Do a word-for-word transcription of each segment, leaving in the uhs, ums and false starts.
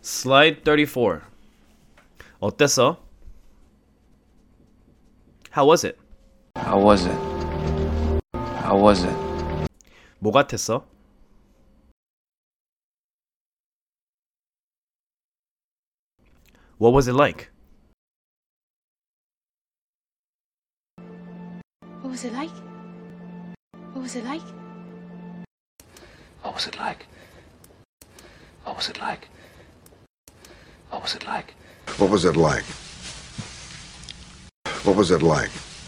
Slide thirty-four. 어땠어? How was it? How was it? How was it? 뭐 같았어? What was it like? What was it like? What was it like? What was it like? What was it like? What was it like? What was it like? What was it like?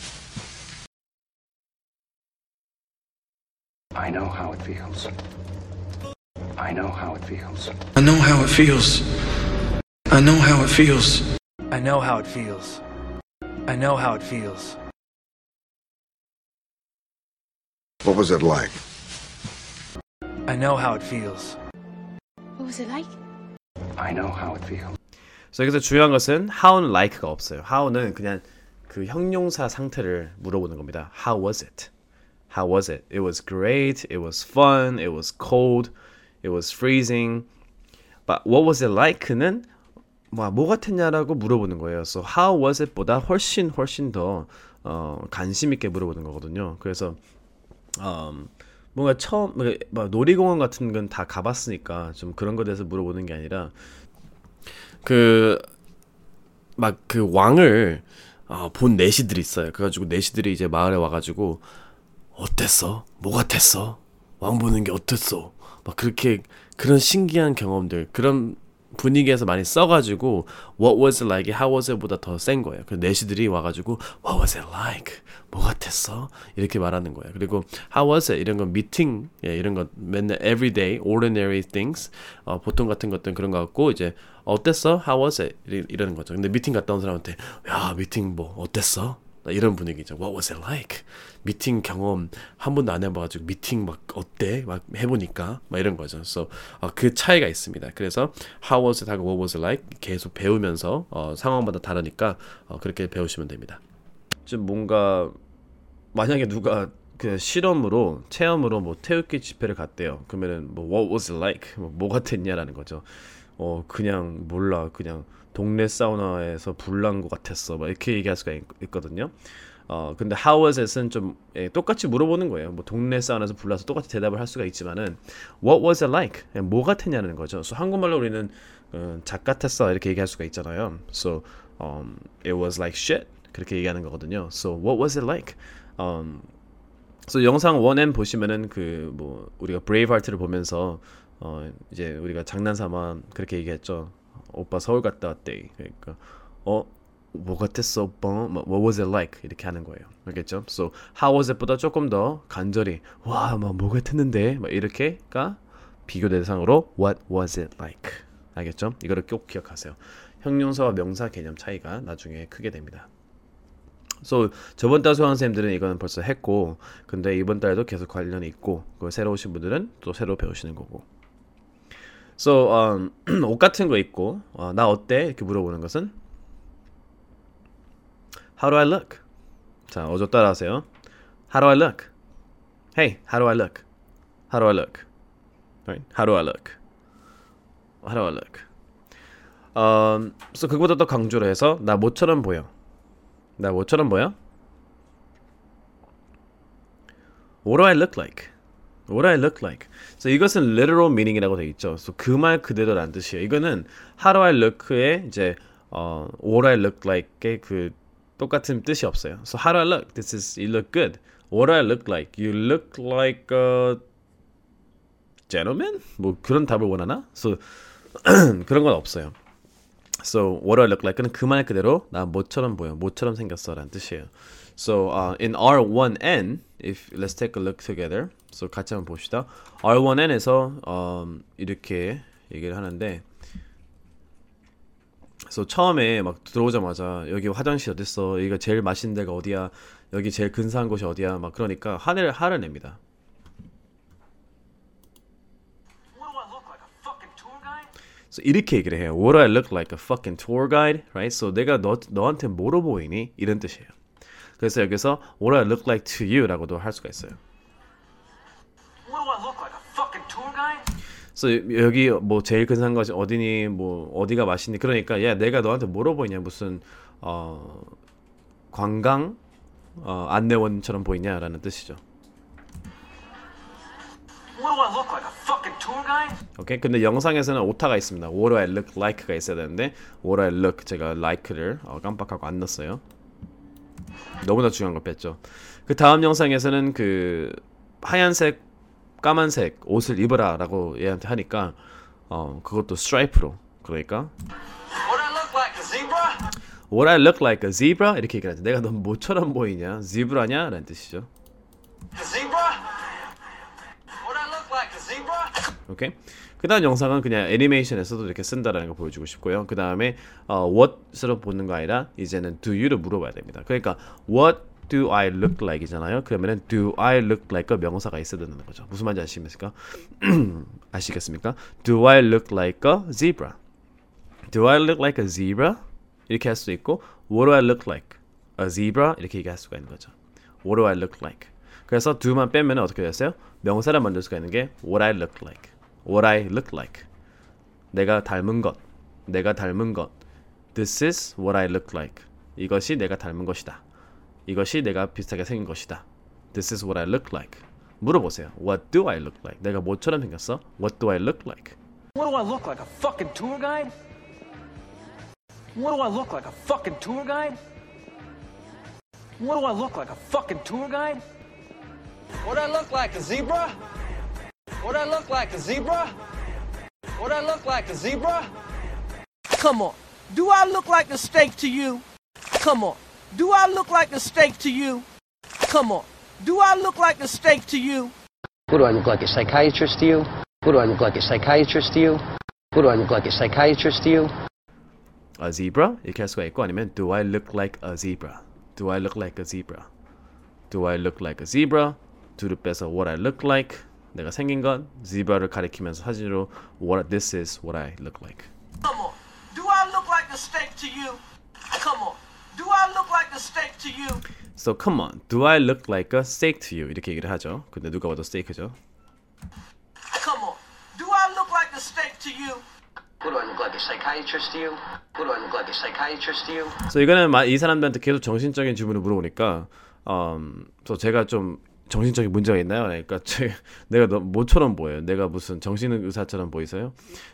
I know how it feels. I know how it feels. I know how it feels. I know how it feels. I know how it feels. I know how it feels. What was it like? I know how it feels. What was it like? I know how it feels. 그래서 여기서 중요한 것은 how는 like가 없어요. how는 그냥 그 형용사 상태를 물어보는 겁니다. How was it? How was it? It was great. It was fun. It was cold. It was freezing. But what was it like는 뭐, 뭐 같았냐라고 물어보는 거예요. So how was it 보다 훨씬 훨씬 더 어, 관심 있게 물어보는 거거든요. 그래서 음, 뭔가 처음 뭐, 놀이공원 같은 건 다 가봤으니까 좀 그런 거에 대해서 물어보는 게 아니라 그 막 그 왕을 어, 본 내시들이 있어요. 그래가지고 내시들이 이제 마을에 와가지고 어땠어? 뭐 같았어? 왕 보는 게 어땠어? 막 그렇게 그런 신기한 경험들 그런 분위기에서 많이 써가지고 What was it like? How was it? 보다 더 센 거예요. 그 내시들이 와가지고 What was it like? 뭐 같았어? 이렇게 말하는 거예요. 그리고 How was it? 이런 건 미팅 예, 이런 거 맨날 everyday, ordinary things 어, 보통 같은 것들은 그런 거 같고 이제 어땠어? How was it? 이, 이러는 거죠. 근데 미팅 갔다 온 사람한테 야 미팅 뭐 어땠어? 이런 분위기죠. What was it like? 미팅 경험 한 번도 안 해봐가지고 미팅 막 어때? 막 해보니까 막 이런 거죠. So, 어, 그 차이가 있습니다. 그래서 How was it 하고 What was it like? 계속 배우면서 어, 상황마다 다르니까 어, 그렇게 배우시면 됩니다. 좀 뭔가 만약에 누가 그 실험으로 체험으로 뭐 태극기 집회를 갔대요. 그러면은 뭐 What was it like? 뭐, 뭐 같았냐라는 거죠. 어 그냥 몰라 그냥 동네 사우나에서 불난 것 같았어 막 이렇게 얘기할 수가 있, 있거든요. 어 근데 how was it은 좀 예, 똑같이 물어보는 거예요. 뭐 동네 사우나에서 불나서 똑같이 대답을 할 수가 있지만은 what was it like? 뭐 같았냐는 거죠. So 한국말로 우리는 어, 작 같았어 이렇게 얘기할 수가 있잖아요. So um, it was like shit 그렇게 얘기하는 거거든요. So what was it like? Um, so 영상 원 엔 보시면은 그 뭐 우리가 브레이브하트를 보면서 어 이제 우리가 장난삼아 그렇게 얘기했죠. 오빠 서울 갔다 왔대. 그러니까 어 뭐 같았어 오빠? What was it like? 이렇게 하는 거예요. 알겠죠? So how was it보다 조금 더 간절히 와뭐 뭐 같았는데 막 이렇게가 비교 대상으로 what was it like? 알겠죠? 이거를 꼭 기억하세요. 형용사와 명사 개념 차이가 나중에 크게 됩니다. So 저번 달 수강 선생님들은 이거는 벌써 했고 근데 이번 달에도 계속 관련이 있고 그 새로 오신 분들은 또 새로 배우시는 거고. So um, 옷 같은 거 입고 어, 나 어때? 이렇게 물어보는 것은 How do I look? 자, 어조 따라하세요. How do I look? Hey, how do I look? How do I look? Right? How do I look? How do I look? Um, so 그거보다 더 강조를 해서 나 뭐처럼 보여? 나 뭐처럼 보여? What do I look like? What do I look like? So 이것은 literal meaning이라고 되어 있죠. So 그 말 그대로란 뜻이에요. 이거는 How do I look의 이제 어, What do I look like의 그 똑같은 뜻이 없어요. So how do I look? This is you look good. What do I look like? You look like a gentleman? 뭐 그런 답을 원하나? So 그런 건 없어요. So what do I look like는 그 말 그대로 나 뭐처럼 보여, 뭐처럼 생겼어라는 뜻이에요. So uh, in R one N, if let's take a look together. So 같이 한번 봅시다. R one N에서 um, 이렇게 얘기를 하는데, so 처음에 막 들어오자마자 여기 화장실 어딨어? 여기가 제일 맛있는 데가 어디야? 여기 제일 근사한 곳이 어디야? 막 그러니까 화를 화를 냅니다. So 이렇게 얘기를 해요. What do I look like? A fucking tour guide, right? So 내가 너 너한테 뭐로 보이니? 이런 뜻이에요. 그래서 여기서 What do I look like to you? 라고도 할 수가 있어요. What do I look like? A fucking tour guide? 그래서 여기 뭐 제일 근사한 것이 어디니, 뭐 어디가 맛있니? 그러니까 야 내가 너한테 뭐로 보이냐? 무슨 어 관광 어, 안내원처럼 보이냐라는 뜻이죠. What do I look like? A fucking tour guide? 오케이. 근데 영상에서는 오타가 있습니다. What do I look like가 있어야 되는데 What do I look 제가 like를 어, 깜빡하고 안 넣었어요. 너무나 중요한 걸 뺐죠. 그 다음 영상에서는 그 하얀색, 까만색 옷을 입어라라고 얘한테 하니까 어 그것도 스트라이프로 그러니까 What do I look like? A zebra? What I look like a zebra 이렇게 얘기를 하죠. 내가 너 뭐처럼 보이냐? 지브라냐? 라는 뜻이죠. A zebra? What do I look like? A zebra? 오케이. 그 다음 영상은 그냥 애니메이션에서도 이렇게 쓴다라는 거 보여주고 싶고요. 그 다음에 어, what으로 보는 거 아니라 이제는 do you를 물어봐야 됩니다. 그러니까 what do I look like 이잖아요. 그러면은 do I look like 명사가 있어야 되는 거죠. 무슨 말인지 아시겠습니까? 아시겠습니까? Do I look like a zebra? Do I look like a zebra? 이렇게 할 수도 있고 What do I look like? A zebra? 이렇게 얘기할 수가 있는 거죠. What do I look like? 그래서 do만 빼면 어떻게 됐어요? 명사를 만들 수가 있는 게 What I look like. What I look like. 내가 닮은 것. 내가 닮은 것. This is what I look like. 이것이 내가 닮은 것이다. 이것이 내가 비슷하게 생긴 것이다. This is what I look like. 물어보세요. What do I look like? 내가 뭐처럼 생겼어? What do I look like? What do I look like? A fucking tour guide? What do I look like? A fucking tour guide? What do I look like? A fucking tour guide? What do I look like? A zebra? What do I look like? A zebra? What do I look like? A zebra? Come on. Do I look like a steak to you? Come on. Do I look like a steak to you? Come on. Do I look like a steak to you? What do I look like, a psychiatrist to you? What do I look like, a psychiatrist to you? What do I look like, a psychiatrist to you? A zebra? 이렇게 할 수가 있고 아니면 Do I look like a zebra? Do I look like a zebra? Do I look like a zebra? do를 빼서 What I look like 내가 생긴 것 zebra를 가리키면서 사진으로 What this is what I look like. Come on. Do I look like a steak to you? Come on. Do I look like a steak to you? So come on, do I look like a steak to you? 이렇게 얘기를 하죠. 근데 누가 봐도 스테이크죠. Come on. Do I look like a steak to you? What do I look like, a psychiatrist to you? What do I look like, a psychiatrist to you? So 이거는 이 사람들한테 계속 정신적인 질문을 물어보니까 음, 저 제가 좀 정신적인 문제가 있나요? 그러니까 제, 내가 너 뭐처럼 보여요? 내가 무슨 정신의사처럼 보이세요?